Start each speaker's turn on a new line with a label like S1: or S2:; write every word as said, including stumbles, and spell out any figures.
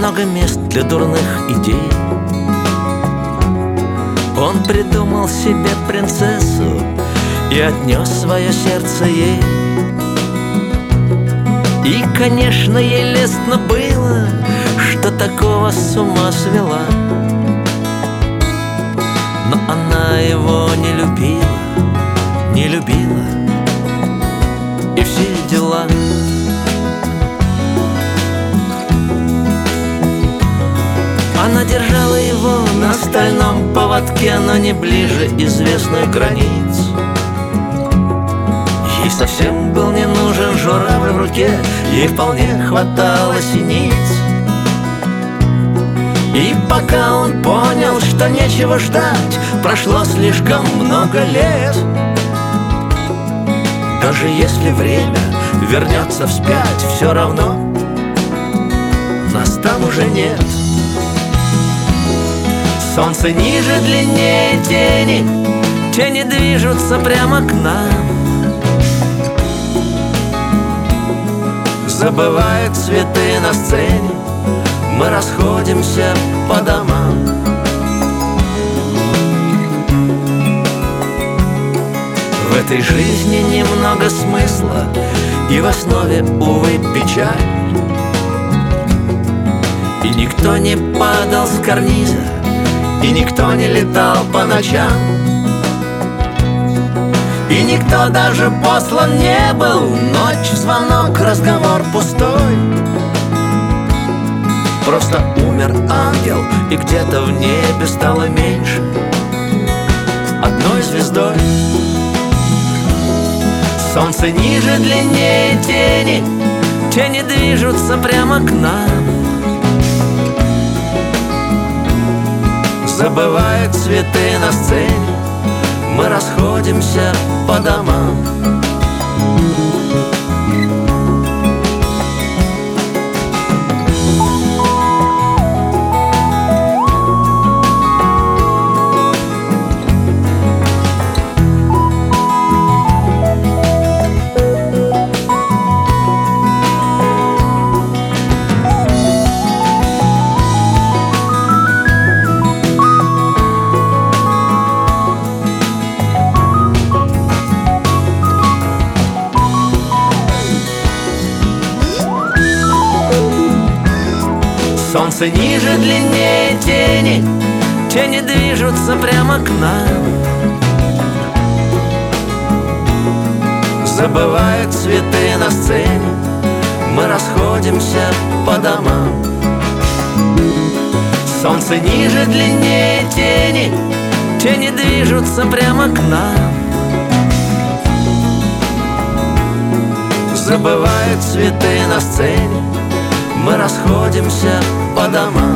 S1: много мест для дурных идей. Он придумал себе принцессу и отнес свое сердце ей. И, конечно, ей лестно было, что такого с ума свела. Но она его не любила, не любила, и все дела. Она держала его на стальном поводке, но не ближе известных границ. Ей совсем был не нужен журавль в руке, ей вполне хватало синиц. И пока он понял, что нечего ждать, прошло слишком много лет. Даже если время вернется вспять, все равно нас там уже нет. Солнце ниже, длиннее тени, тени движутся прямо к нам. Забывают цветы на сцене, мы расходимся по домам. В этой жизни немного смысла, и в основе, увы, печаль. И никто не падал с карниза, и никто не летал по ночам, и никто даже послан не был. Ночь, звонок, разговор пустой. Просто умер ангел, и где-то в небе стало меньше одной звездой. Солнце ниже, длиннее тени, тени движутся прямо к нам. Забывают цветы на сцене, мы расходимся по домам. Солнце ниже, длиннее тени, тени движутся прямо к нам. Забывают цветы на сцене, мы расходимся по домам. Солнце ниже, длиннее тени, тени движутся прямо к нам. Забывают цветы на сцене, мы расходимся по домам.